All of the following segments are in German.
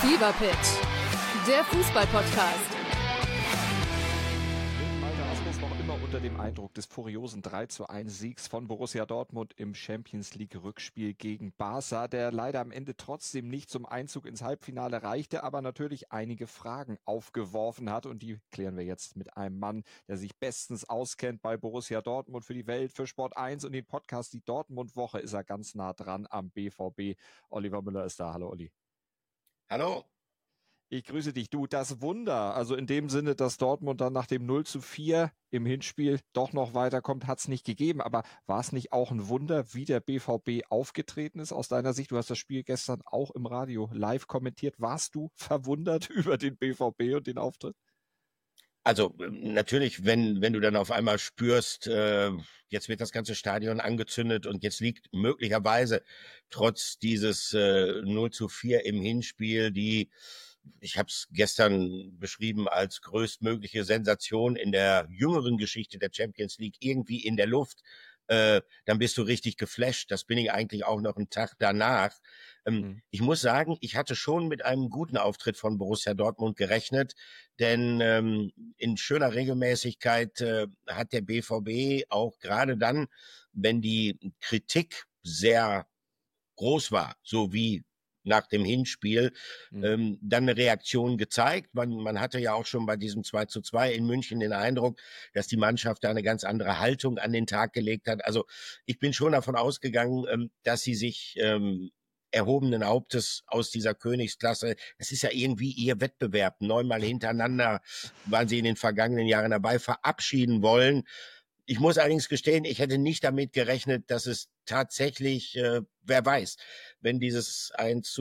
Fever Pitch, der Fußball-Podcast. Malte Asmus noch immer unter dem Eindruck des furiosen 3:1 Siegs von Borussia Dortmund im Champions League Rückspiel gegen Barca, der leider am Ende trotzdem nicht zum Einzug ins Halbfinale reichte, aber natürlich einige Fragen aufgeworfen hat, und die klären wir jetzt mit einem Mann, der sich bestens auskennt bei Borussia Dortmund, für die Welt, für Sport 1 und den Podcast Die Dortmund-Woche ist er ganz nah dran am BVB. Oliver Müller ist da. Hallo Olli. Hallo. Ich grüße dich. Du, das Wunder, also in dem Sinne, dass Dortmund dann nach dem 0:4 im Hinspiel doch noch weiterkommt, hat es nicht gegeben. Aber war es nicht auch ein Wunder, wie der BVB aufgetreten ist aus deiner Sicht? Du hast das Spiel gestern auch im Radio live kommentiert. Warst du verwundert über den BVB und den Auftritt? Also natürlich, wenn du dann auf einmal spürst, jetzt wird das ganze Stadion angezündet und jetzt liegt möglicherweise trotz dieses 0:4 im Hinspiel ich habe es gestern beschrieben als größtmögliche Sensation in der jüngeren Geschichte der Champions League, irgendwie in der Luft, dann bist du richtig geflasht. Das bin ich eigentlich auch noch einen Tag danach. Ich muss sagen, ich hatte schon mit einem guten Auftritt von Borussia Dortmund gerechnet, denn in schöner Regelmäßigkeit hat der BVB auch gerade dann, wenn die Kritik sehr groß war, so wie nach dem Hinspiel, dann eine Reaktion gezeigt. Man hatte ja auch schon bei diesem 2:2 in München den Eindruck, dass die Mannschaft da eine ganz andere Haltung an den Tag gelegt hat. Also ich bin schon davon ausgegangen, dass sie sich erhobenen Hauptes aus dieser Königsklasse, das ist ja irgendwie ihr Wettbewerb, 9-mal hintereinander waren sie in den vergangenen Jahren dabei, verabschieden wollen. Ich muss allerdings gestehen, ich hätte nicht damit gerechnet, dass es tatsächlich, wer weiß, wenn dieses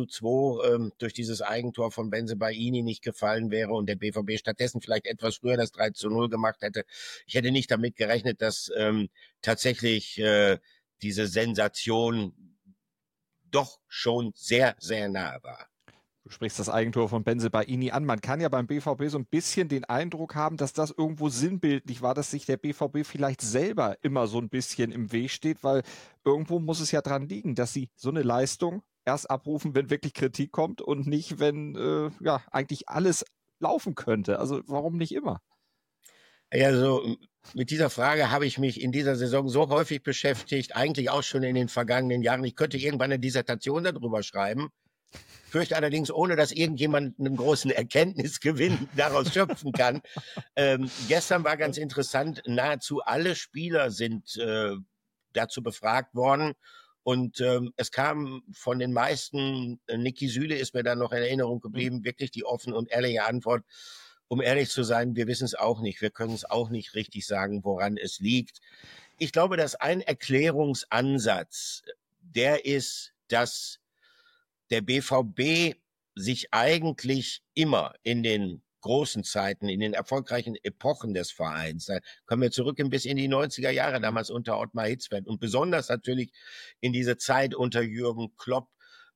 1:2 durch dieses Eigentor von Bensebaini nicht gefallen wäre und der BVB stattdessen vielleicht etwas früher das 3:0 gemacht hätte. Ich hätte nicht damit gerechnet, dass tatsächlich diese Sensation doch schon sehr, sehr nahe war. Du sprichst das Eigentor von Bensebaini an. Man kann ja beim BVB so ein bisschen den Eindruck haben, dass das irgendwo sinnbildlich war, dass sich der BVB vielleicht selber immer so ein bisschen im Weg steht, weil irgendwo muss es ja dran liegen, dass sie so eine Leistung erst abrufen, wenn wirklich Kritik kommt und nicht, wenn eigentlich alles laufen könnte. Also warum nicht immer? Ja, so mit dieser Frage habe ich mich in dieser Saison so häufig beschäftigt, eigentlich auch schon in den vergangenen Jahren. Ich könnte irgendwann eine Dissertation darüber schreiben. Fürchte allerdings, ohne dass irgendjemand einen großen Erkenntnisgewinn daraus schöpfen kann. Gestern war ganz interessant, nahezu alle Spieler sind dazu befragt worden. Und es kam von den meisten, Niki Süle ist mir dann noch in Erinnerung geblieben, wirklich die offene und ehrliche Antwort. Um ehrlich zu sein, wir wissen es auch nicht. Wir können es auch nicht richtig sagen, woran es liegt. Ich glaube, dass ein Erklärungsansatz, der ist, dass der BVB sich eigentlich immer in den großen Zeiten, in den erfolgreichen Epochen des Vereins, da kommen wir zurück bis in die 90er Jahre, damals unter Ottmar Hitzfeld und besonders natürlich in diese Zeit unter Jürgen Klopp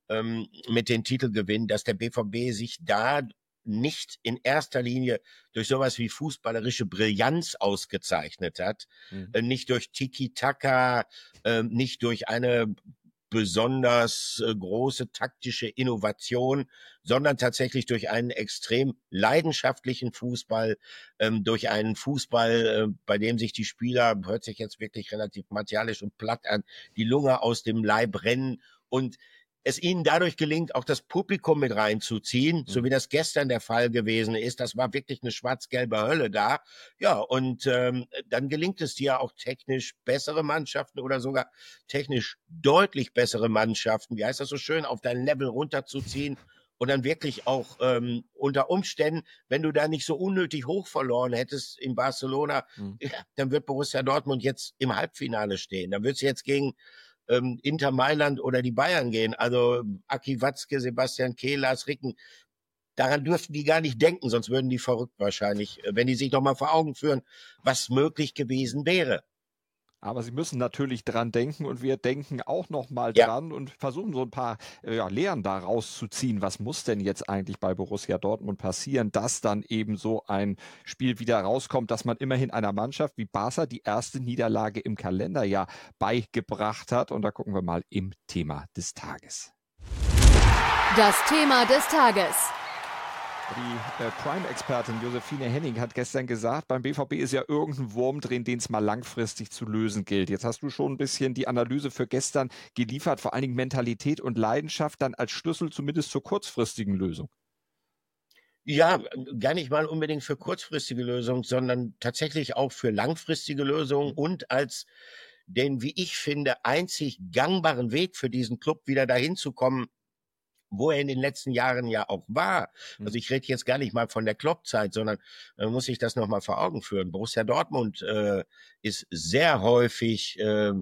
mit den Titelgewinnen, dass der BVB sich da nicht in erster Linie durch sowas wie fußballerische Brillanz ausgezeichnet hat, nicht durch Tiki-Taka, nicht durch eine besonders große taktische Innovation, sondern tatsächlich durch einen extrem leidenschaftlichen Fußball, durch einen Fußball, bei dem sich die Spieler, hört sich jetzt wirklich relativ martialisch und platt an, die Lunge aus dem Leib rennen und es ihnen dadurch gelingt, auch das Publikum mit reinzuziehen, so wie das gestern der Fall gewesen ist. Das war wirklich eine schwarz-gelbe Hölle da. Ja, und dann gelingt es dir auch technisch bessere Mannschaften oder sogar technisch deutlich bessere Mannschaften, wie heißt das so schön, auf dein Level runterzuziehen und dann wirklich auch unter Umständen, wenn du da nicht so unnötig hoch verloren hättest in Barcelona, dann wird Borussia Dortmund jetzt im Halbfinale stehen. Dann wird es jetzt gegen Inter Mailand oder die Bayern gehen. Also Aki Watzke, Sebastian Kehl, Lars Ricken, daran dürften die gar nicht denken, sonst würden die verrückt wahrscheinlich, wenn die sich doch mal vor Augen führen, was möglich gewesen wäre. Aber sie müssen natürlich dran denken und wir denken auch noch mal dran und versuchen so ein paar Lehren da rauszuziehen. Was muss denn jetzt eigentlich bei Borussia Dortmund passieren, dass dann eben so ein Spiel wieder rauskommt, dass man immerhin einer Mannschaft wie Barca die erste Niederlage im Kalenderjahr beigebracht hat. Und da gucken wir mal im Thema des Tages. Das Thema des Tages. Die Prime-Expertin Josephine Henning hat gestern gesagt, beim BVB ist ja irgendein Wurm drin, den es mal langfristig zu lösen gilt. Jetzt hast du schon ein bisschen die Analyse für gestern geliefert, vor allen Dingen Mentalität und Leidenschaft dann als Schlüssel zumindest zur kurzfristigen Lösung. Ja, gar nicht mal unbedingt für kurzfristige Lösungen, sondern tatsächlich auch für langfristige Lösungen und als den, wie ich finde, einzig gangbaren Weg für diesen Club wieder dahin zu kommen, wo er in den letzten Jahren ja auch war. Also ich rede jetzt gar nicht mal von der Klopp-Zeit, sondern muss ich das nochmal vor Augen führen. Borussia Dortmund ist sehr häufig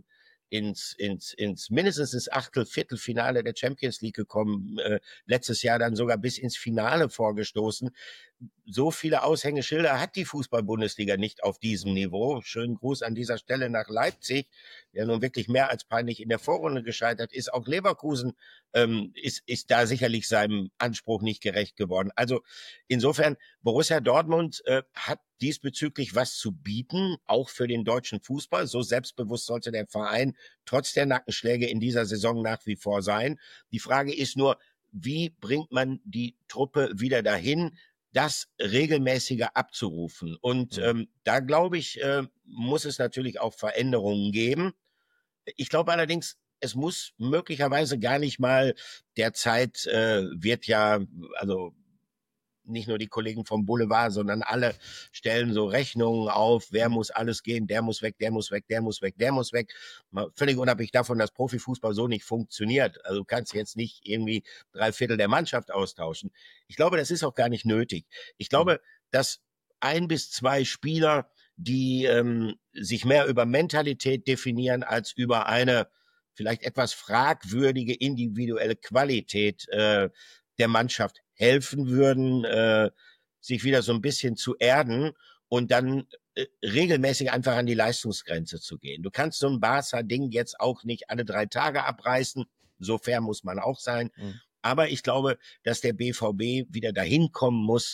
mindestens ins Viertelfinale der Champions League gekommen, letztes Jahr dann sogar bis ins Finale vorgestoßen. So viele Aushängeschilder hat die Fußball-Bundesliga nicht auf diesem Niveau. Schönen Gruß an dieser Stelle nach Leipzig, der nun wirklich mehr als peinlich in der Vorrunde gescheitert ist. Auch Leverkusen ist da sicherlich seinem Anspruch nicht gerecht geworden. Also insofern, Borussia Dortmund hat diesbezüglich was zu bieten, auch für den deutschen Fußball. So selbstbewusst sollte der Verein trotz der Nackenschläge in dieser Saison nach wie vor sein. Die Frage ist nur, wie bringt man die Truppe wieder dahin, das regelmäßiger abzurufen? Und da glaube ich, muss es natürlich auch Veränderungen geben. Ich glaube allerdings, es muss möglicherweise gar nicht mal derzeit wird ja, also nicht nur die Kollegen vom Boulevard, sondern alle stellen so Rechnungen auf, wer muss alles gehen, der muss weg, der muss weg, der muss weg, der muss weg. Völlig unabhängig davon, dass Profifußball so nicht funktioniert. Also du kannst jetzt nicht irgendwie 3/4 der Mannschaft austauschen. Ich glaube, das ist auch gar nicht nötig. Ich glaube, dass 1 bis 2 Spieler, die sich mehr über Mentalität definieren als über eine vielleicht etwas fragwürdige individuelle Qualität der Mannschaft helfen würden, sich wieder so ein bisschen zu erden und dann regelmäßig einfach an die Leistungsgrenze zu gehen. Du kannst so ein Barca-Ding jetzt auch nicht alle 3 Tage abreißen, so fair muss man auch sein. Aber ich glaube, dass der BVB wieder dahin kommen muss,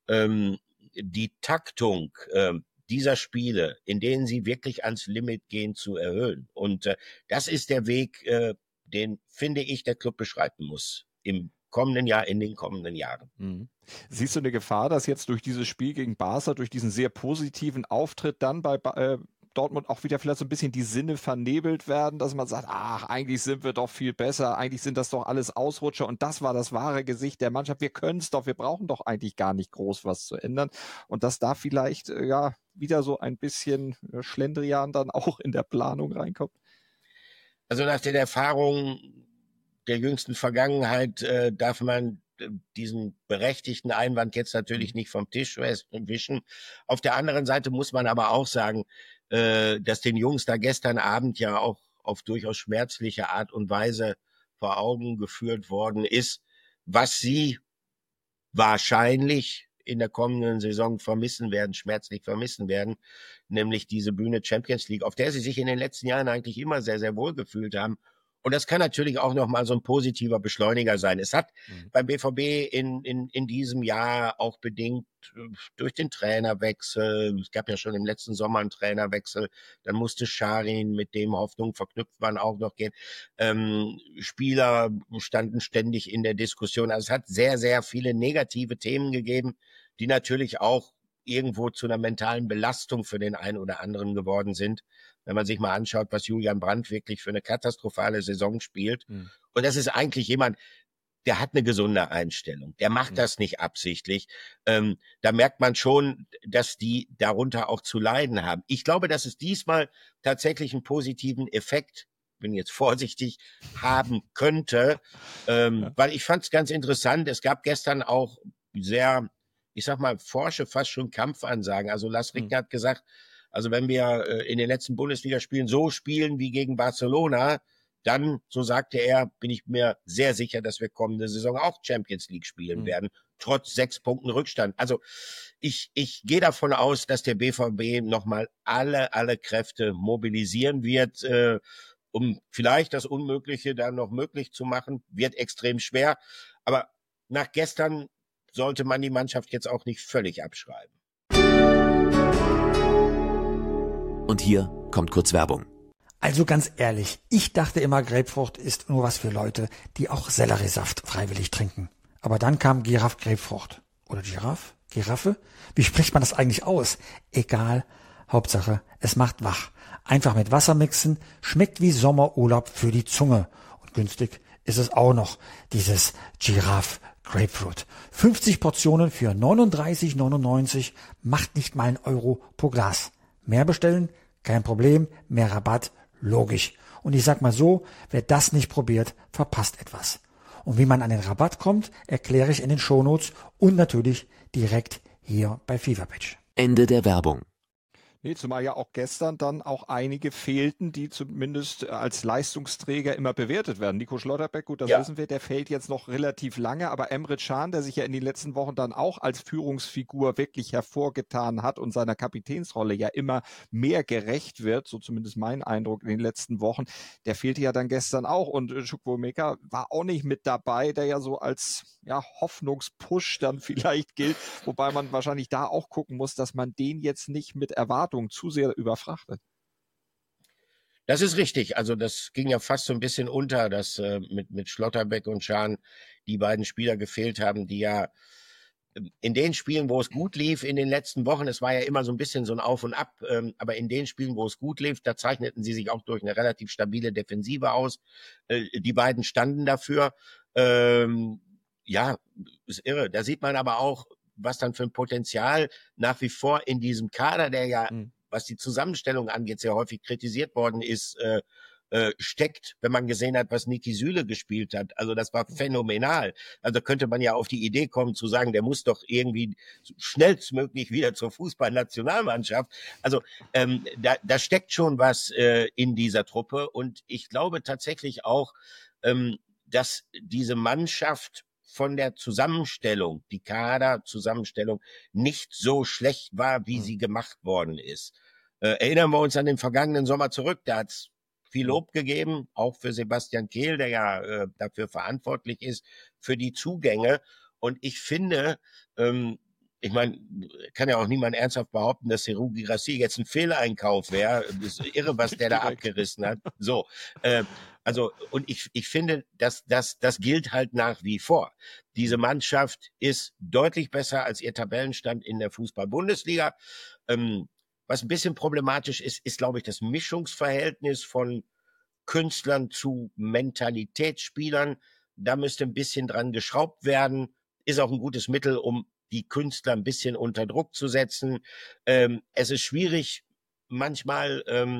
die Taktung dieser Spiele, in denen sie wirklich ans Limit gehen, zu erhöhen. Und das ist der Weg, den, finde ich, der Club beschreiten muss im kommenden Jahr, in den kommenden Jahren. Siehst du eine Gefahr, dass jetzt durch dieses Spiel gegen Barca, durch diesen sehr positiven Auftritt dann bei Dortmund auch wieder vielleicht so ein bisschen die Sinne vernebelt werden, dass man sagt, ach, eigentlich sind wir doch viel besser, eigentlich sind das doch alles Ausrutscher und das war das wahre Gesicht der Mannschaft, wir können es doch, wir brauchen doch eigentlich gar nicht groß was zu ändern und dass da vielleicht wieder so ein bisschen Schlendrian dann auch in der Planung reinkommt? Also nach den Erfahrungen der jüngsten Vergangenheit darf man diesen berechtigten Einwand jetzt natürlich nicht vom Tisch wischen. Auf der anderen Seite muss man aber auch sagen, dass den Jungs da gestern Abend ja auch auf durchaus schmerzliche Art und Weise vor Augen geführt worden ist, was sie wahrscheinlich in der kommenden Saison schmerzlich vermissen werden, nämlich diese Bühne Champions League, auf der sie sich in den letzten Jahren eigentlich immer sehr, sehr wohl gefühlt haben. Und das kann natürlich auch nochmal so ein positiver Beschleuniger sein. Es hat beim BVB in diesem Jahr auch bedingt durch den Trainerwechsel, es gab ja schon im letzten Sommer einen Trainerwechsel, dann musste Scharin, mit dem Hoffnung verknüpft waren, auch noch gehen. Spieler standen ständig in der Diskussion. Also es hat sehr, sehr viele negative Themen gegeben, die natürlich auch irgendwo zu einer mentalen Belastung für den einen oder anderen geworden sind. Wenn man sich mal anschaut, was Julian Brandt wirklich für eine katastrophale Saison spielt. Und das ist eigentlich jemand, der hat eine gesunde Einstellung. Der macht das nicht absichtlich. Da merkt man schon, dass die darunter auch zu leiden haben. Ich glaube, dass es diesmal tatsächlich einen positiven Effekt, bin jetzt vorsichtig, haben könnte. Weil ich fand es ganz interessant. Es gab gestern auch sehr, ich sag mal, forsche, fast schon Kampfansagen. Also Lars Rickner hat gesagt, also wenn wir in den letzten Bundesligaspielen so spielen wie gegen Barcelona, dann, so sagte er, bin ich mir sehr sicher, dass wir kommende Saison auch Champions League spielen werden, trotz 6 Punkten Rückstand. Also ich gehe davon aus, dass der BVB nochmal alle Kräfte mobilisieren wird, um vielleicht das Unmögliche dann noch möglich zu machen. Wird extrem schwer, aber nach gestern sollte man die Mannschaft jetzt auch nicht völlig abschreiben. Und hier kommt kurz Werbung. Also ganz ehrlich, ich dachte immer, Grapefrucht ist nur was für Leute, die auch Selleriesaft freiwillig trinken. Aber dann kam Giraffe Grapefrucht. oder Giraffe? Wie spricht man das eigentlich aus? Egal, Hauptsache, es macht wach. Einfach mit Wasser mixen, schmeckt wie Sommerurlaub für die Zunge. Und günstig ist es auch noch, dieses Giraffe Grapefruit. 50 Portionen für 39,99, macht nicht mal einen Euro pro Glas. Mehr bestellen? Kein Problem, mehr Rabatt? Logisch. Und ich sag mal so, wer das nicht probiert, verpasst etwas. Und wie man an den Rabatt kommt, erkläre ich in den Shownotes und natürlich direkt hier bei Fever Pitch. Ende der Werbung. Nee, zumal ja auch gestern dann auch einige fehlten, die zumindest als Leistungsträger immer bewertet werden. Nico Schlotterbeck, gut, das wissen wir, der fehlt jetzt noch relativ lange, aber Emre Can, der sich ja in den letzten Wochen dann auch als Führungsfigur wirklich hervorgetan hat und seiner Kapitänsrolle ja immer mehr gerecht wird, so zumindest mein Eindruck in den letzten Wochen, der fehlte ja dann gestern auch und Chukwuemeka war auch nicht mit dabei, der ja so als Hoffnungspush dann vielleicht gilt, wobei man wahrscheinlich da auch gucken muss, dass man den jetzt nicht mit Erwartungen zu sehr überfrachtet. Das ist richtig. Also das ging ja fast so ein bisschen unter, dass mit Schlotterbeck und Can die beiden Spieler gefehlt haben, die ja in den Spielen, wo es gut lief in den letzten Wochen, es war ja immer so ein bisschen so ein Auf und Ab, aber in den Spielen, wo es gut lief, da zeichneten sie sich auch durch eine relativ stabile Defensive aus. Die beiden standen dafür. Ja, ist irre. Da sieht man aber auch, was dann für ein Potenzial nach wie vor in diesem Kader, der ja, was die Zusammenstellung angeht, sehr häufig kritisiert worden ist, steckt, wenn man gesehen hat, was Niki Süle gespielt hat. Also das war phänomenal. Also könnte man ja auf die Idee kommen zu sagen, der muss doch irgendwie schnellstmöglich wieder zur Fußballnationalmannschaft. Also da steckt schon was in dieser Truppe und ich glaube tatsächlich auch, dass diese Mannschaft von der Zusammenstellung, die Kaderzusammenstellung, nicht so schlecht war, wie sie gemacht worden ist. Erinnern wir uns an den vergangenen Sommer zurück, da hat es viel Lob gegeben, auch für Sebastian Kehl, der ja dafür verantwortlich ist, für die Zugänge. Und ich finde, ich meine, kann ja auch niemand ernsthaft behaupten, dass Serhou Guirassy jetzt ein Fehleinkauf wäre. Das ist irre, was der da abgerissen hat. So, also, und ich finde, das gilt halt nach wie vor. Diese Mannschaft ist deutlich besser als ihr Tabellenstand in der Fußball-Bundesliga. Was ein bisschen problematisch ist, glaube ich, das Mischungsverhältnis von Künstlern zu Mentalitätsspielern. Da müsste ein bisschen dran geschraubt werden. Ist auch ein gutes Mittel, um die Künstler ein bisschen unter Druck zu setzen. Es ist schwierig, manchmal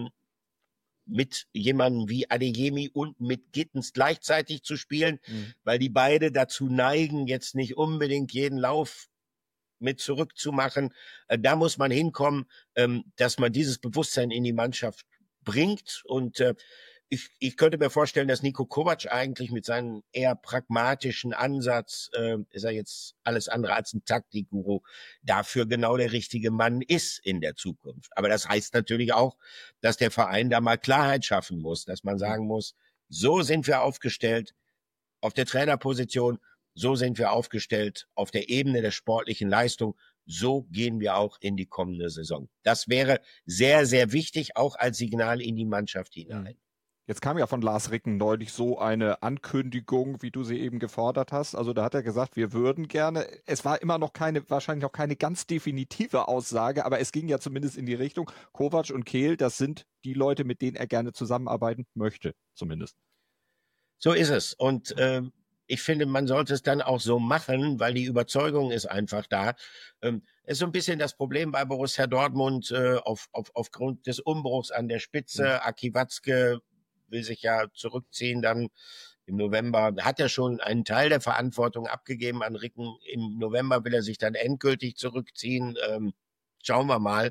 mit jemandem wie Adeyemi und mit Gittens gleichzeitig zu spielen, weil die beide dazu neigen, jetzt nicht unbedingt jeden Lauf mit zurückzumachen. Da muss man hinkommen, dass man dieses Bewusstsein in die Mannschaft bringt. Und ich könnte mir vorstellen, dass Niko Kovac eigentlich mit seinem eher pragmatischen Ansatz, ist er jetzt alles andere als ein Taktikguru, dafür genau der richtige Mann ist in der Zukunft. Aber das heißt natürlich auch, dass der Verein da mal Klarheit schaffen muss, dass man sagen muss, so sind wir aufgestellt auf der Trainerposition, so sind wir aufgestellt auf der Ebene der sportlichen Leistung, so gehen wir auch in die kommende Saison. Das wäre sehr, sehr wichtig, auch als Signal in die Mannschaft hinein. Jetzt kam ja von Lars Ricken neulich so eine Ankündigung, wie du sie eben gefordert hast. Also da hat er gesagt, wir würden gerne. Es war immer noch wahrscheinlich noch keine ganz definitive Aussage, aber es ging ja zumindest in die Richtung. Kovac und Kehl, das sind die Leute, mit denen er gerne zusammenarbeiten möchte, zumindest. So ist es. Und ich finde, man sollte es dann auch so machen, weil die Überzeugung ist einfach da. Es ist so ein bisschen das Problem bei Borussia Dortmund aufgrund des Umbruchs an der Spitze. Aki Watzke will sich ja zurückziehen dann im November. Hat er schon einen Teil der Verantwortung abgegeben an Ricken. Im November will er sich dann endgültig zurückziehen. Schauen wir mal.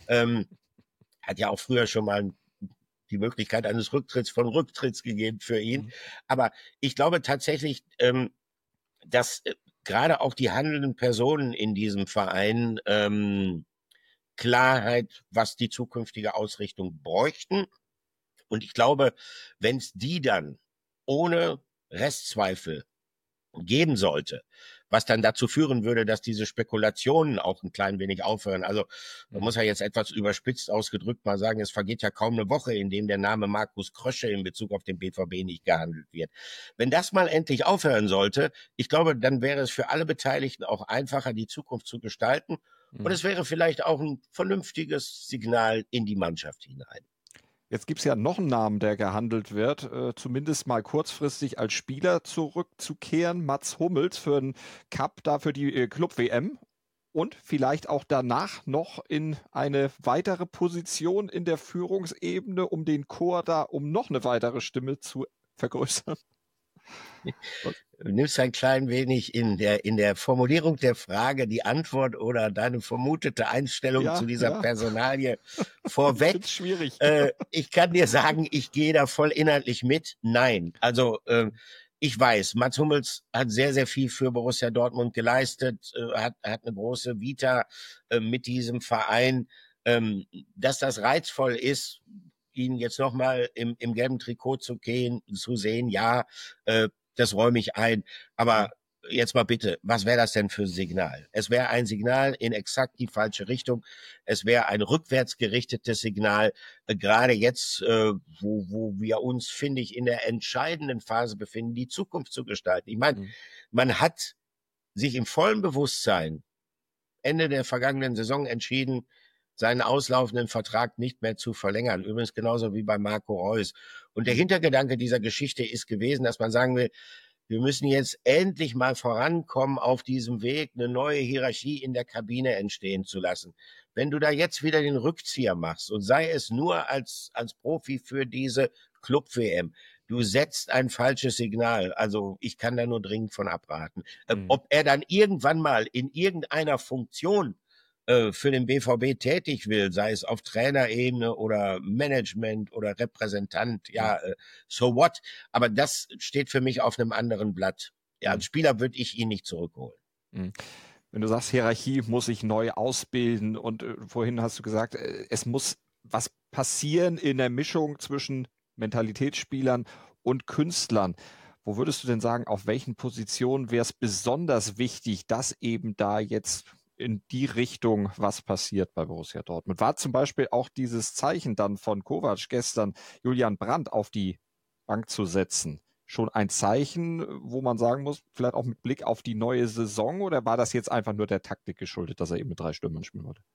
Hat ja auch früher schon mal die Möglichkeit eines Rücktritts gegeben für ihn. Aber ich glaube tatsächlich, dass gerade auch die handelnden Personen in diesem Verein Klarheit, was die zukünftige Ausrichtung bräuchten. Und ich glaube, wenn es die dann ohne Restzweifel geben sollte, was dann dazu führen würde, dass diese Spekulationen auch ein klein wenig aufhören. Also man muss ja jetzt etwas überspitzt ausgedrückt mal sagen, es vergeht ja kaum eine Woche, in dem der Name Markus Krösche in Bezug auf den BVB nicht gehandelt wird. Wenn das mal endlich aufhören sollte, ich glaube, dann wäre es für alle Beteiligten auch einfacher, die Zukunft zu gestalten. Und es wäre vielleicht auch ein vernünftiges Signal in die Mannschaft hinein. Jetzt gibt es ja noch einen Namen, der gehandelt wird, zumindest mal kurzfristig als Spieler zurückzukehren. Mats Hummels für den Cup, da für die Club-WM und vielleicht auch danach noch in eine weitere Position in der Führungsebene, um den Chor da, um noch eine weitere Stimme zu vergrößern. Du nimmst ein klein wenig in der Formulierung der Frage die Antwort oder deine vermutete Einstellung zu dieser Personalie vorweg. Das ist schwierig. Ich kann dir sagen, ich gehe da voll inhaltlich mit. Nein, also ich weiß, Mats Hummels hat sehr, sehr viel für Borussia Dortmund geleistet, hat eine große Vita mit diesem Verein. Dass das reizvoll ist, ihn jetzt nochmal im gelben Trikot zu sehen, ja, das räume ich ein. Aber jetzt mal bitte, was wäre das denn für ein Signal? Es wäre ein Signal in exakt die falsche Richtung. Es wäre ein rückwärts gerichtetes Signal, gerade jetzt, wo wir uns, finde ich, in der entscheidenden Phase befinden, die Zukunft zu gestalten. Ich meine, man hat sich im vollen Bewusstsein Ende der vergangenen Saison entschieden, seinen auslaufenden Vertrag nicht mehr zu verlängern. Übrigens genauso wie bei Marco Reus. Und der Hintergedanke dieser Geschichte ist gewesen, dass man sagen will, wir müssen jetzt endlich mal vorankommen auf diesem Weg, eine neue Hierarchie in der Kabine entstehen zu lassen. Wenn du da jetzt wieder den Rückzieher machst und sei es nur als Profi für diese Club-WM, du setzt ein falsches Signal. Also ich kann da nur dringend von abraten. Ob er dann irgendwann mal in irgendeiner Funktion für den BVB tätig will, sei es auf Trainerebene oder Management oder Repräsentant, so what? Aber das steht für mich auf einem anderen Blatt. Ja, als Spieler würde ich ihn nicht zurückholen. Wenn du sagst, Hierarchie muss sich neu ausbilden und vorhin hast du gesagt, es muss was passieren in der Mischung zwischen Mentalitätsspielern und Künstlern. Wo würdest du denn sagen, auf welchen Positionen wäre es besonders wichtig, dass eben da jetzt in die Richtung was passiert bei Borussia Dortmund? War zum Beispiel auch dieses Zeichen dann von Kovac gestern, Julian Brandt auf die Bank zu setzen, schon ein Zeichen, wo man sagen muss, vielleicht auch mit Blick auf die neue Saison, oder war das jetzt einfach nur der Taktik geschuldet, dass er eben mit 3 Stürmern spielen wollte?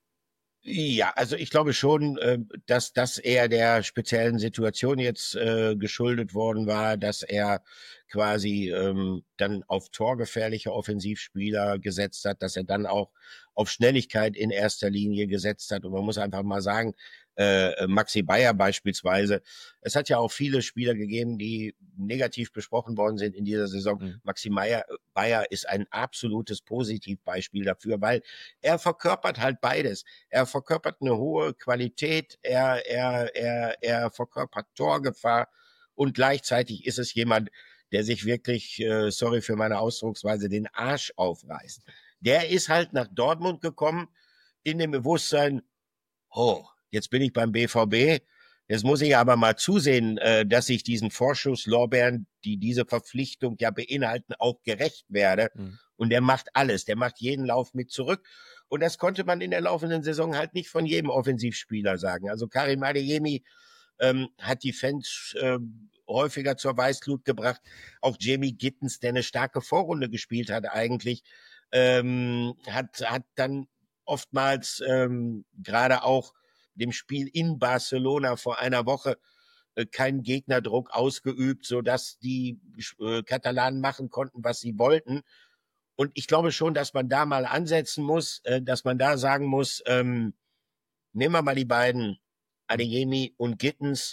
Ja, also ich glaube schon, dass das eher der speziellen Situation jetzt geschuldet worden war, dass er quasi dann auf torgefährliche Offensivspieler gesetzt hat, dass er dann auch auf Schnelligkeit in erster Linie gesetzt hat. Und man muss einfach mal sagen, Maxi Bayer beispielsweise, es hat ja auch viele Spieler gegeben, die negativ besprochen worden sind in dieser Saison. Maxi Bayer ist ein absolutes Positivbeispiel dafür, weil er verkörpert halt beides. Er verkörpert eine hohe Qualität, er verkörpert Torgefahr und gleichzeitig ist es jemand, der sich wirklich, sorry für meine Ausdrucksweise, den Arsch aufreißt. Der ist halt nach Dortmund gekommen in dem Bewusstsein, jetzt bin ich beim BVB, jetzt muss ich aber mal zusehen, dass ich diesen Vorschusslorbeeren, die diese Verpflichtung ja beinhalten, auch gerecht werde. Und der macht alles, der macht jeden Lauf mit zurück. Und das konnte man in der laufenden Saison halt nicht von jedem Offensivspieler sagen. Also Karim Adeyemi hat die Fans häufiger zur Weißglut gebracht. Auch Jamie Gittens, der eine starke Vorrunde gespielt hat eigentlich, hat dann oftmals gerade auch dem Spiel in Barcelona vor einer Woche keinen Gegnerdruck ausgeübt, sodass die Katalanen machen konnten, was sie wollten. Und ich glaube schon, dass man da mal ansetzen muss, dass man da sagen muss, nehmen wir mal die beiden, Adeyemi und Gittens,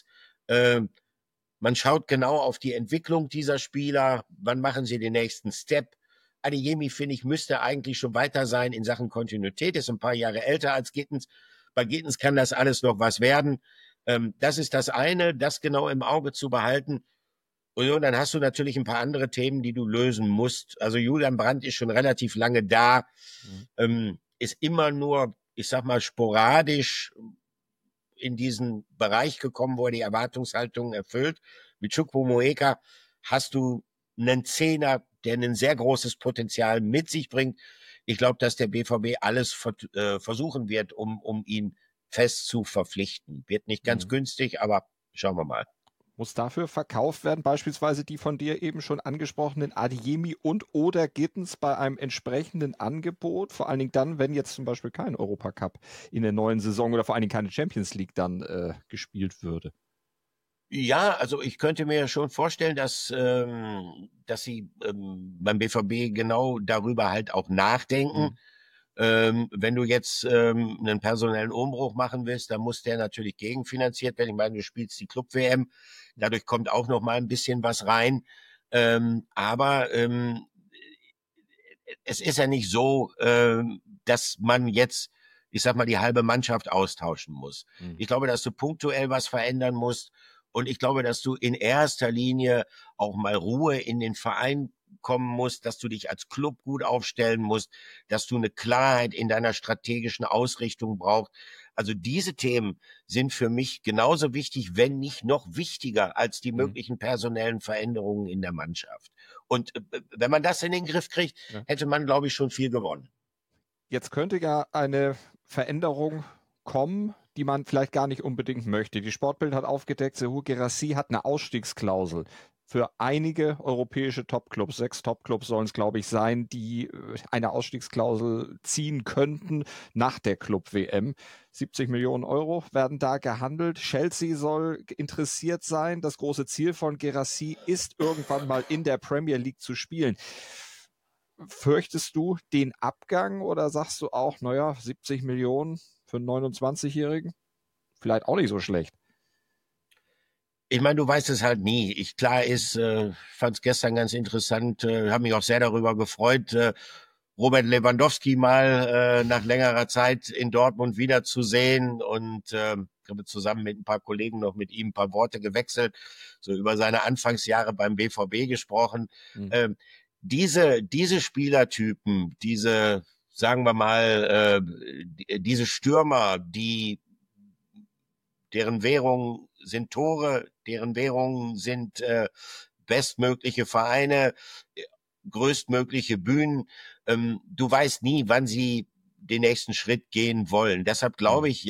man schaut genau auf die Entwicklung dieser Spieler, wann machen sie den nächsten Step. Adeyemi, finde ich, müsste eigentlich schon weiter sein in Sachen Kontinuität, ist ein paar Jahre älter als Gittens. Bei Gittens kann das alles noch was werden. Das ist das eine, das genau im Auge zu behalten. Und dann hast du natürlich ein paar andere Themen, die du lösen musst. Also Julian Brandt ist schon relativ lange da, ist immer nur, ich sag mal, sporadisch in diesen Bereich gekommen, wo er die Erwartungshaltung erfüllt. Mit Chukwu Moeka hast du einen Zehner, der ein sehr großes Potenzial mit sich bringt. Ich glaube, dass der BVB alles versuchen wird, um ihn fest zu verpflichten. Wird nicht ganz günstig, aber schauen wir mal. Muss dafür verkauft werden, beispielsweise die von dir eben schon angesprochenen Adeyemi und oder Gittens bei einem entsprechenden Angebot, vor allen Dingen dann, wenn jetzt zum Beispiel kein Europacup in der neuen Saison oder vor allen Dingen keine Champions League dann gespielt würde? Ja, also ich könnte mir schon vorstellen, dass sie beim BVB genau darüber halt auch nachdenken. Wenn du jetzt einen personellen Umbruch machen willst, dann muss der natürlich gegenfinanziert werden. Ich meine, du spielst die Club-WM, dadurch kommt auch noch mal ein bisschen was rein. Aber es ist ja nicht so, dass man jetzt, ich sag mal, die halbe Mannschaft austauschen muss. Ich glaube, dass du punktuell was verändern musst. Und ich glaube, dass du in erster Linie auch mal Ruhe in den Verein kommen musst, dass du dich als Club gut aufstellen musst, dass du eine Klarheit in deiner strategischen Ausrichtung brauchst. Also diese Themen sind für mich genauso wichtig, wenn nicht noch wichtiger als die möglichen personellen Veränderungen in der Mannschaft. Und wenn man das in den Griff kriegt, hätte man, glaube ich, schon viel gewonnen. Jetzt könnte ja eine Veränderung kommen, die man vielleicht gar nicht unbedingt möchte. Die Sportbild hat aufgedeckt, Serhou Guirassy hat eine Ausstiegsklausel für einige europäische Topclubs. 6 Topclubs sollen es, glaube ich, sein, die eine Ausstiegsklausel ziehen könnten nach der Club-WM. 70 Millionen Euro werden da gehandelt. Chelsea soll interessiert sein. Das große Ziel von Guirassy ist, irgendwann mal in der Premier League zu spielen. Fürchtest du den Abgang oder sagst du auch, 70 Millionen für einen 29-Jährigen? Vielleicht auch nicht so schlecht. Ich meine, du weißt es halt nie. Klar ist, fand es gestern ganz interessant, habe mich auch sehr darüber gefreut, Robert Lewandowski mal nach längerer Zeit in Dortmund wiederzusehen und ich habe zusammen mit ein paar Kollegen noch mit ihm ein paar Worte gewechselt, so über seine Anfangsjahre beim BVB gesprochen. Diese Spielertypen, sagen wir mal, diese Stürmer, deren Währung sind Tore, deren Währung sind bestmögliche Vereine, größtmögliche Bühnen. Du weißt nie, wann sie den nächsten Schritt gehen wollen. Deshalb glaube ich,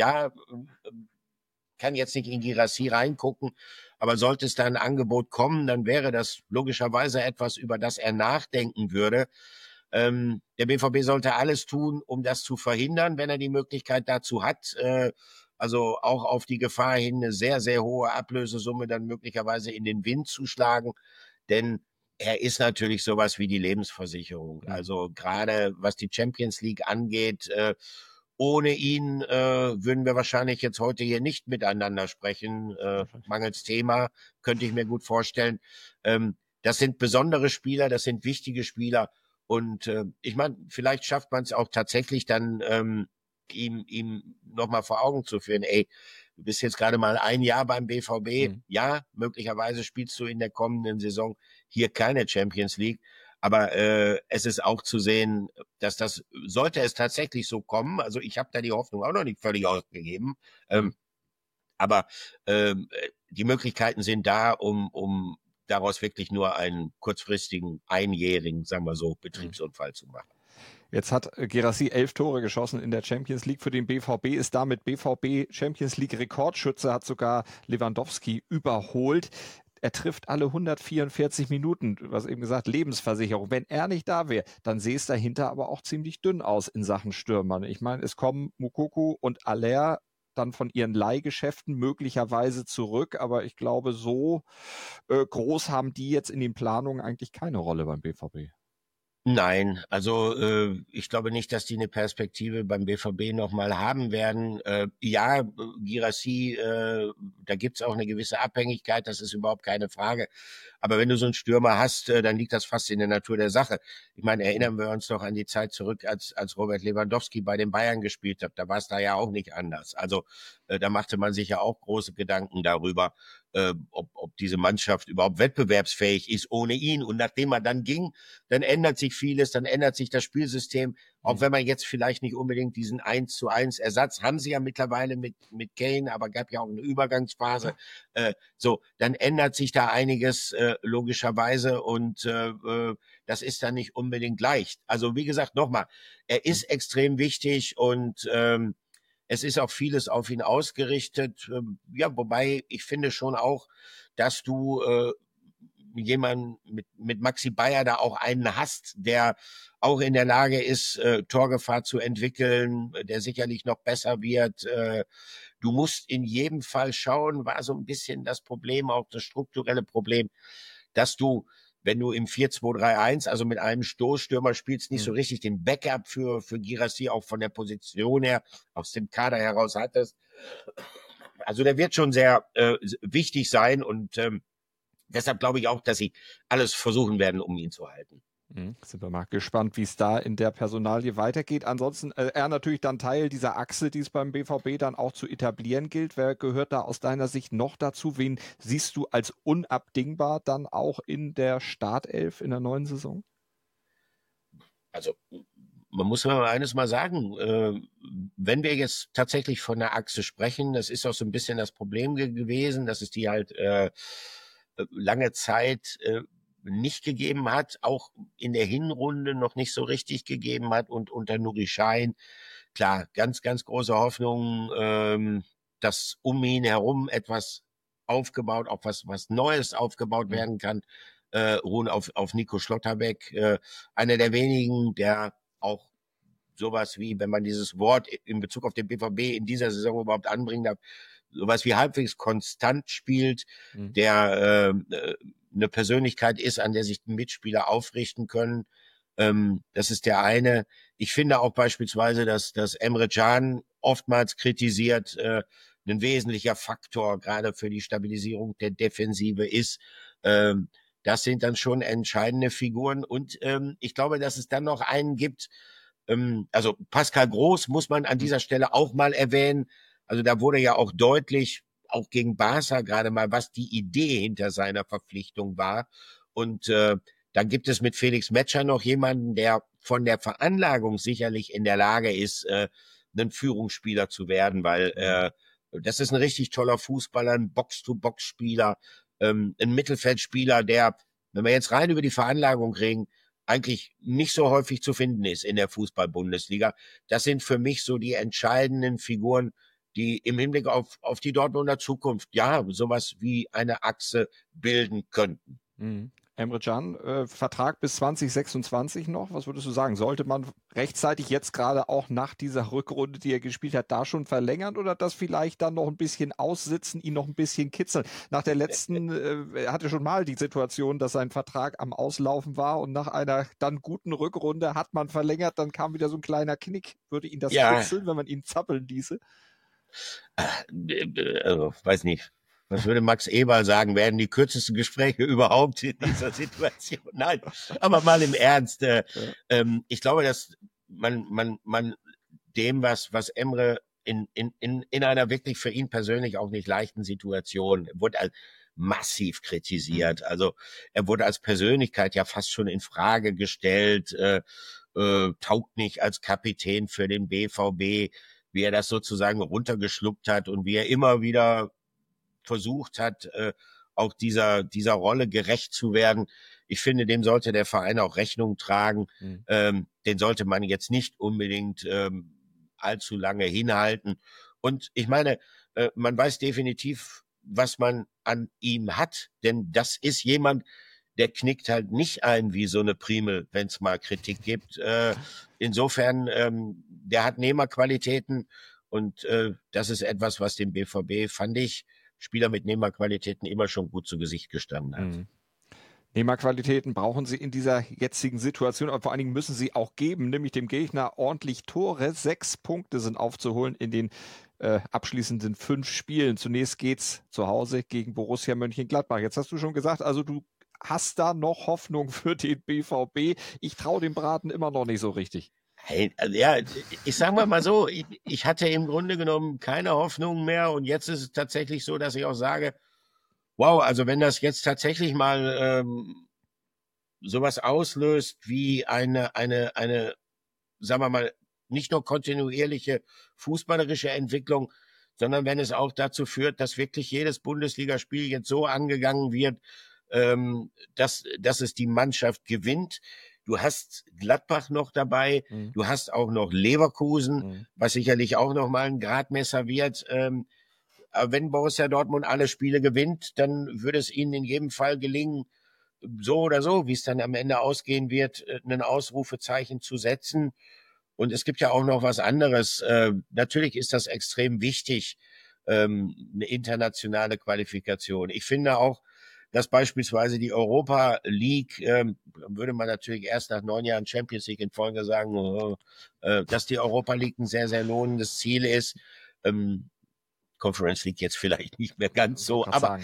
kann jetzt nicht in Guirassy reingucken, aber sollte es da ein Angebot kommen, dann wäre das logischerweise etwas, über das er nachdenken würde. Der BVB sollte alles tun, um das zu verhindern, wenn er die Möglichkeit dazu hat. Also auch auf die Gefahr hin, eine sehr, sehr hohe Ablösesumme dann möglicherweise in den Wind zu schlagen. Denn er ist natürlich sowas wie die Lebensversicherung. Also gerade was die Champions League angeht, ohne ihn würden wir wahrscheinlich jetzt heute hier nicht miteinander sprechen. Mangels Thema, könnte ich mir gut vorstellen. Das sind besondere Spieler, das sind wichtige Spieler. Und ich meine, vielleicht schafft man es auch tatsächlich dann, ihm nochmal vor Augen zu führen, ey, du bist jetzt gerade mal ein Jahr beim BVB, ja, möglicherweise spielst du in der kommenden Saison hier keine Champions League, aber es ist auch zu sehen, dass das, sollte es tatsächlich so kommen, also ich habe da die Hoffnung auch noch nicht völlig ausgegeben, aber die Möglichkeiten sind da, um daraus wirklich nur einen kurzfristigen, einjährigen, sagen wir so, Betriebsunfall zu machen. Jetzt hat Guirassy 11 Tore geschossen in der Champions League für den BVB, ist damit BVB Champions League Rekordschütze, hat sogar Lewandowski überholt. Er trifft alle 144 Minuten, du hast eben gesagt, Lebensversicherung. Wenn er nicht da wäre, dann sähe es dahinter aber auch ziemlich dünn aus in Sachen Stürmern. Ich meine, es kommen Moukoko und Haller dann von ihren Leihgeschäften möglicherweise zurück, aber ich glaube, so groß haben die jetzt in den Planungen eigentlich keine Rolle beim BVB. Nein, also ich glaube nicht, dass die eine Perspektive beim BVB nochmal haben werden. Ja, Guirassy, da gibt's auch eine gewisse Abhängigkeit, das ist überhaupt keine Frage. Aber wenn du so einen Stürmer hast, dann liegt das fast in der Natur der Sache. Ich meine, erinnern wir uns doch an die Zeit zurück, als Robert Lewandowski bei den Bayern gespielt hat. Da war es da ja auch nicht anders. Also da machte man sich ja auch große Gedanken darüber. ob diese Mannschaft überhaupt wettbewerbsfähig ist ohne ihn. Und nachdem er dann ging, dann ändert sich vieles, dann ändert sich das Spielsystem. Auch wenn man jetzt vielleicht nicht unbedingt diesen 1:1 Ersatz, haben sie ja mittlerweile mit Kane, aber gab ja auch eine Übergangsphase. Dann ändert sich da einiges logischerweise und das ist dann nicht unbedingt leicht. Also wie gesagt, nochmal, er ist extrem wichtig und es ist auch vieles auf ihn ausgerichtet. Wobei ich finde schon auch, dass du jemanden mit Maxi Bayer da auch einen hast, der auch in der Lage ist, Torgefahr zu entwickeln, der sicherlich noch besser wird. Du musst in jedem Fall schauen, war so ein bisschen das Problem, auch das strukturelle Problem, dass du, wenn du im 4-2-3-1, also mit einem Stoßstürmer spielst, nicht so richtig den Backup für Guirassy auch von der Position her, aus dem Kader heraus hattest. Also der wird schon sehr wichtig sein und deshalb glaube ich auch, dass sie alles versuchen werden, um ihn zu halten. Sind wir mal gespannt, wie es da in der Personalie weitergeht. Ansonsten er natürlich dann Teil dieser Achse, die es beim BVB dann auch zu etablieren gilt. Wer gehört da aus deiner Sicht noch dazu? Wen siehst du als unabdingbar dann auch in der Startelf in der neuen Saison? Also man muss mal eines mal sagen, wenn wir jetzt tatsächlich von der Achse sprechen, das ist auch so ein bisschen das Problem gewesen, dass es die halt lange Zeit nicht gegeben hat, auch in der Hinrunde noch nicht so richtig gegeben hat und unter Nuri Sahin, klar, ganz, ganz große Hoffnung, dass um ihn herum etwas aufgebaut, auch was Neues aufgebaut werden kann, ruhen auf Nico Schlotterbeck, einer der wenigen, der auch sowas wie, wenn man dieses Wort in Bezug auf den BVB in dieser Saison überhaupt anbringen darf, sowas wie halbwegs konstant spielt, der eine Persönlichkeit ist, an der sich die Mitspieler aufrichten können. Das ist der eine. Ich finde auch beispielsweise, dass Emre Can oftmals kritisiert, ein wesentlicher Faktor gerade für die Stabilisierung der Defensive ist. Das sind dann schon entscheidende Figuren. Und ich glaube, dass es dann noch einen gibt, also Pascal Groß muss man an dieser Stelle auch mal erwähnen. Also da wurde ja auch deutlich, auch gegen Barca gerade mal, was die Idee hinter seiner Verpflichtung war. Und dann gibt es mit Felix Metscher noch jemanden, der von der Veranlagung sicherlich in der Lage ist, ein Führungsspieler zu werden, weil das ist ein richtig toller Fußballer, ein Box-to-Box-Spieler, ein Mittelfeldspieler, der, wenn wir jetzt rein über die Veranlagung reden, eigentlich nicht so häufig zu finden ist in der Fußball-Bundesliga. Das sind für mich so die entscheidenden Figuren, die im Hinblick auf die Dortmunder Zukunft, ja, sowas wie eine Achse bilden könnten. Emre Can, Vertrag bis 2026 noch. Was würdest du sagen? Sollte man rechtzeitig jetzt gerade auch nach dieser Rückrunde, die er gespielt hat, da schon verlängern oder das vielleicht dann noch ein bisschen aussitzen, ihn noch ein bisschen kitzeln? Nach der letzten, er hatte schon mal die Situation, dass sein Vertrag am Auslaufen war und nach einer dann guten Rückrunde hat man verlängert, dann kam wieder so ein kleiner Knick. Würde ihn das kitzeln, wenn man ihn zappeln ließe? Also, weiß nicht. Was würde Max Eberl sagen, werden die kürzesten Gespräche überhaupt in dieser Situation? Nein, aber mal im Ernst. Ich glaube, dass man dem, was Emre in einer wirklich für ihn persönlich auch nicht leichten Situation, wurde als massiv kritisiert. Also er wurde als Persönlichkeit ja fast schon in Frage gestellt, taugt nicht als Kapitän für den BVB, wie er das sozusagen runtergeschluckt hat und wie er immer wieder versucht hat, auch dieser Rolle gerecht zu werden. Ich finde, dem sollte der Verein auch Rechnung tragen. Den sollte man jetzt nicht unbedingt allzu lange hinhalten. Und ich meine, man weiß definitiv, was man an ihm hat, denn das ist jemand, der knickt halt nicht ein wie so eine Primel, wenn es mal Kritik gibt. Insofern, der hat Nehmerqualitäten und das ist etwas, was dem BVB, fand ich, Spieler mit Nehmerqualitäten immer schon gut zu Gesicht gestanden hat. Nehmerqualitäten brauchen sie in dieser jetzigen Situation, aber vor allen Dingen müssen sie auch geben, nämlich dem Gegner ordentlich Tore. 6 Punkte sind aufzuholen in den abschließenden 5 Spielen. Zunächst geht's zu Hause gegen Borussia Mönchengladbach. Jetzt hast du schon gesagt, also du hast da noch Hoffnung für den BVB. Ich traue dem Braten immer noch nicht so richtig. Ja, ich sage mal so, ich hatte im Grunde genommen keine Hoffnung mehr und jetzt ist es tatsächlich so, dass ich auch sage, Wow, also wenn das jetzt tatsächlich mal sowas auslöst wie eine, sagen wir mal, nicht nur kontinuierliche fußballerische Entwicklung, sondern wenn es auch dazu führt, dass wirklich jedes Bundesligaspiel jetzt so angegangen wird, dass es die Mannschaft gewinnt. Du hast Gladbach noch dabei, du hast auch noch Leverkusen, was sicherlich auch noch mal ein Gradmesser wird. Aber wenn Borussia Dortmund alle Spiele gewinnt, dann würde es ihnen in jedem Fall gelingen, so oder so, wie es dann am Ende ausgehen wird, ein Ausrufezeichen zu setzen. Und es gibt ja auch noch was anderes. Natürlich ist das extrem wichtig, eine internationale Qualifikation. Ich finde auch, dass beispielsweise die Europa League, würde man natürlich erst nach 9 Jahren Champions League in Folge sagen, dass die Europa League ein sehr, sehr lohnendes Ziel ist. Conference League jetzt vielleicht nicht mehr ganz so, aber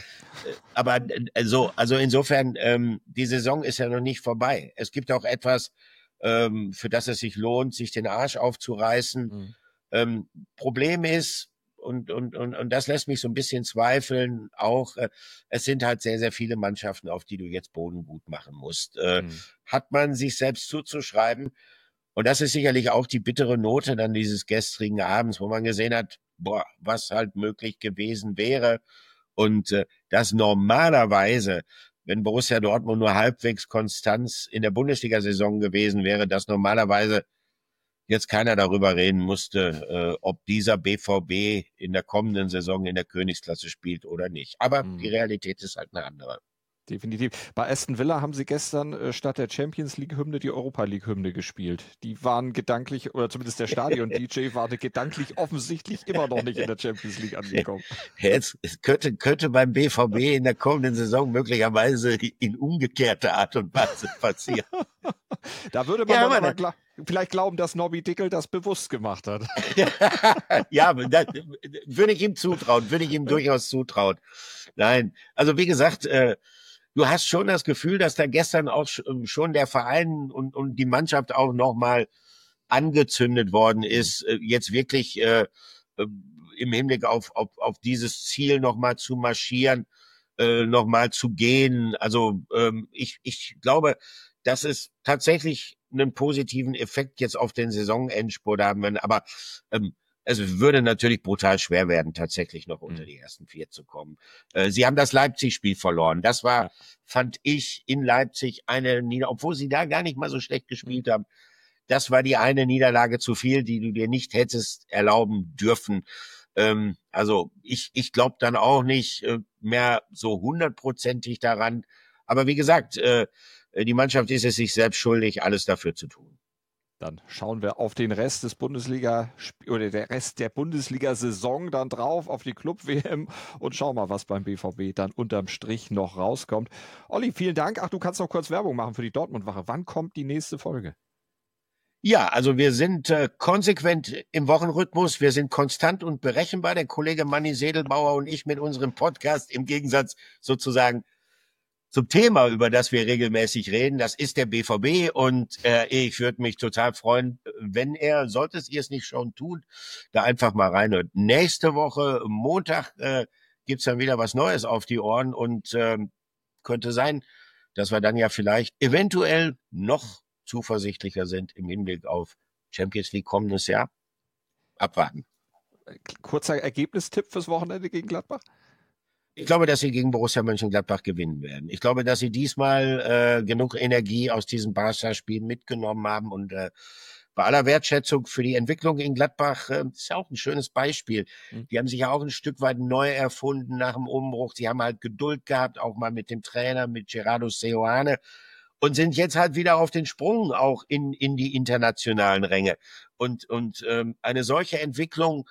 also insofern, die Saison ist ja noch nicht vorbei. Es gibt auch etwas, für das es sich lohnt, sich den Arsch aufzureißen. Problem ist, und das lässt mich so ein bisschen zweifeln, auch, es sind halt sehr, sehr viele Mannschaften, auf die du jetzt Boden gut machen musst. Hat man sich selbst zuzuschreiben. Und das ist sicherlich auch die bittere Note dann dieses gestrigen Abends, wo man gesehen hat, was halt möglich gewesen wäre. Und dass normalerweise, wenn Borussia Dortmund nur halbwegs konstant in der Bundesliga-Saison gewesen wäre, dass normalerweise jetzt keiner darüber reden musste, ob dieser BVB in der kommenden Saison in der Königsklasse spielt oder nicht. Aber die Realität ist halt eine andere. Definitiv. Bei Aston Villa haben sie gestern statt der Champions League-Hymne die Europa League-Hymne gespielt. Die waren gedanklich, oder zumindest der Stadion-DJ war gedanklich offensichtlich immer noch nicht in der Champions League angekommen. Jetzt könnte beim BVB in der kommenden Saison möglicherweise in umgekehrter Art und Weise passieren. Da würde man aber vielleicht glauben, dass Nobby Dickel das bewusst gemacht hat. Ja, das würde ich ihm zutrauen, durchaus zutrauen. Nein, also wie gesagt, du hast schon das Gefühl, dass da gestern auch schon der Verein und die Mannschaft auch nochmal angezündet worden ist, jetzt wirklich im Hinblick auf dieses Ziel nochmal zu marschieren, nochmal zu gehen. Also ich glaube, dass es tatsächlich einen positiven Effekt jetzt auf den Saisonendspurt haben werden, aber es würde natürlich brutal schwer werden, tatsächlich noch unter die ersten 4 zu kommen. Sie haben das Leipzig-Spiel verloren. Das war, fand ich, in Leipzig eine Niederlage, obwohl sie da gar nicht mal so schlecht gespielt haben. Das war die eine Niederlage zu viel, die du dir nicht hättest erlauben dürfen. Also ich glaube dann auch nicht mehr so 100%ig daran. Aber wie gesagt, die Mannschaft ist es sich selbst schuldig, alles dafür zu tun. Dann schauen wir auf den Rest des der Rest der Bundesliga-Saison dann drauf, auf die Club-WM und schauen mal, was beim BVB dann unterm Strich noch rauskommt. Olli, vielen Dank. Ach, du kannst noch kurz Werbung machen für die Dortmund-Wache. Wann kommt die nächste Folge? Ja, also wir sind konsequent im Wochenrhythmus. Wir sind konstant und berechenbar. Der Kollege Manni Sedelbauer und ich mit unserem Podcast im Gegensatz sozusagen zum Thema, über das wir regelmäßig reden. Das ist der BVB und ich würde mich total freuen, wenn sollte ihr es nicht schon tun, da einfach mal reinhört. Nächste Woche, Montag, gibt's dann wieder was Neues auf die Ohren und könnte sein, dass wir dann ja vielleicht eventuell noch zuversichtlicher sind im Hinblick auf Champions League kommendes Jahr. Abwarten. Kurzer Ergebnistipp fürs Wochenende gegen Gladbach? Ich glaube, dass sie gegen Borussia Mönchengladbach gewinnen werden. Ich glaube, dass sie diesmal genug Energie aus diesem Barca-Spiel mitgenommen haben und bei aller Wertschätzung für die Entwicklung in Gladbach, ist ja auch ein schönes Beispiel. Die haben sich ja auch ein Stück weit neu erfunden nach dem Umbruch. Sie haben halt Geduld gehabt, auch mal mit dem Trainer, mit Gerardo Seoane und sind jetzt halt wieder auf den Sprung auch in die internationalen Ränge. Und eine solche Entwicklung,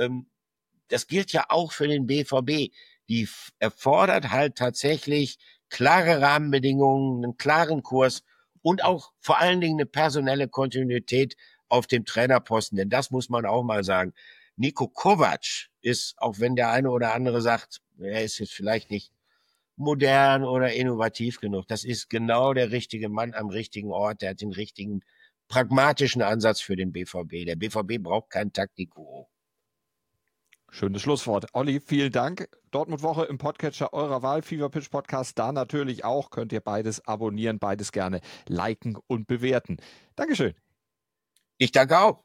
das gilt ja auch für den BVB. Die erfordert halt tatsächlich klare Rahmenbedingungen, einen klaren Kurs und auch vor allen Dingen eine personelle Kontinuität auf dem Trainerposten. Denn das muss man auch mal sagen. Niko Kovac ist, auch wenn der eine oder andere sagt, er ist jetzt vielleicht nicht modern oder innovativ genug, das ist genau der richtige Mann am richtigen Ort. Der hat den richtigen pragmatischen Ansatz für den BVB. Der BVB braucht kein Taktikguru. Schönes Schlusswort. Olli, vielen Dank. Dortmund-Woche im Podcatcher eurer Wahl, Fever Pitch Podcast, da natürlich auch. Könnt ihr beides abonnieren, beides gerne liken und bewerten. Dankeschön. Ich danke auch.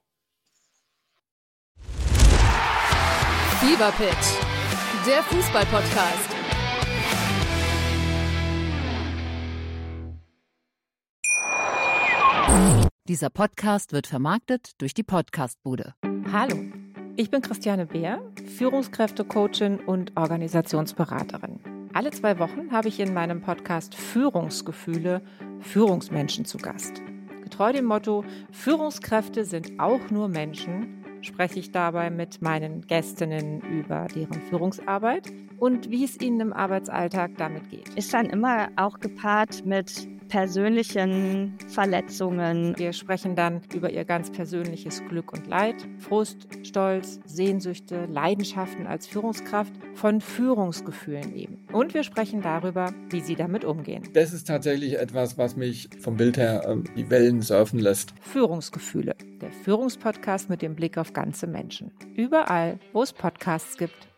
Fever Pitch, der Fußball-Podcast. Dieser Podcast wird vermarktet durch die Podcastbude. Hallo, ich bin Christiane Beer, Führungskräftecoachin und Organisationsberaterin. Alle 2 Wochen habe ich in meinem Podcast Führungsgefühle Führungsmenschen zu Gast. Getreu dem Motto, Führungskräfte sind auch nur Menschen, spreche ich dabei mit meinen Gästinnen über deren Führungsarbeit und wie es ihnen im Arbeitsalltag damit geht. Ist dann immer auch gepaart mit persönlichen Verletzungen. Wir sprechen dann über ihr ganz persönliches Glück und Leid, Frust, Stolz, Sehnsüchte, Leidenschaften als Führungskraft, von Führungsgefühlen eben. Und wir sprechen darüber, wie sie damit umgehen. Das ist tatsächlich etwas, was mich vom Bild her die Wellen surfen lässt. Führungsgefühle, der Führungspodcast mit dem Blick auf ganze Menschen. Überall, wo es Podcasts gibt.